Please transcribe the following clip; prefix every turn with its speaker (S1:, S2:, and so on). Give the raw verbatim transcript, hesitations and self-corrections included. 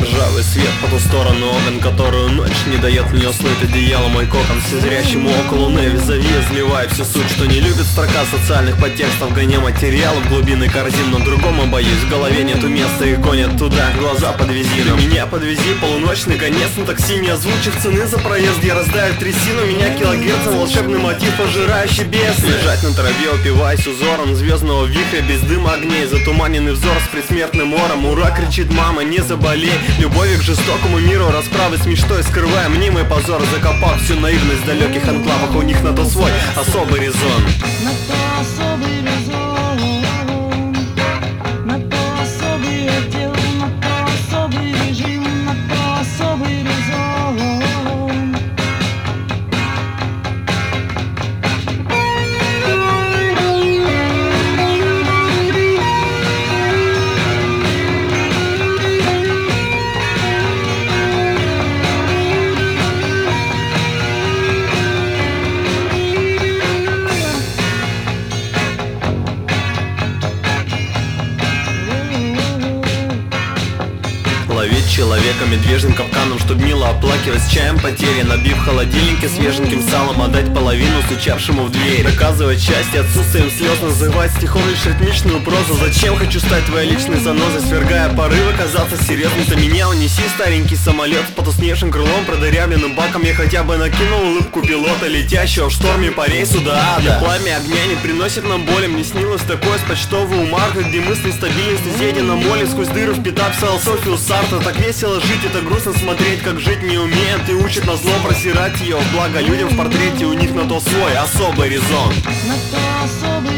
S1: Ржавый свет по ту сторону окон, которую ночь не дает мне уснуть. Одеяло мой кокон, все зрящему око луны. Визави изливает всю суть, что не любит строка социальных подтекстов. Гоня материалов в глубины корзин, но другому боюсь. В голове нету места и гонят туда. Глаза подвези, но меня подвези. Полуночный конец на такси, не озвучив цены за проезд. Я раздаю трясину, меня килогерцем волшебный мотив, пожирающий бес. Лежать на траве, упиваясь узором звездного вихря без дыма огней. Затуманенный взор с предсмертным ором. Ура, кричит мама, не заболей. Любовью к жестокому миру, расправы с мечтой, скрывая мнимый позор. Закопав всю наивность в далеких анклавах, у них на то свой особый резон.
S2: На то особый резон, на то особый отдел, на то особый режим, на то особый резон.
S1: Ловить человека медвежьим капканом, чтоб мило оплакивать с чаем потери. Набив холодильнике свеженьким салом, отдать половину стучавшему в дверь. Доказывать счастье отсутствием слез, называть стихом лишь ритмичную прозу. Зачем хочу стать твоей личной занозой, свергая порывы, казаться серьезным. Ты меня унеси, старенький самолет с потусневшим крылом, продырявленным баком. Я хотя бы накинул улыбку пилота, летящего в шторме по рейсу до ада. Пламя огня не приносит нам боли. Мне снилось такое с почтовой маркой, где мысли стабильности зедя на моле. Сквозь дыры впитав философию Сартра. Так весело жить, это грустно смотреть, как жить не умеет. И учит на зло просирать ее, благо людям в портрете, у них на то свой особый резон.
S2: На то особый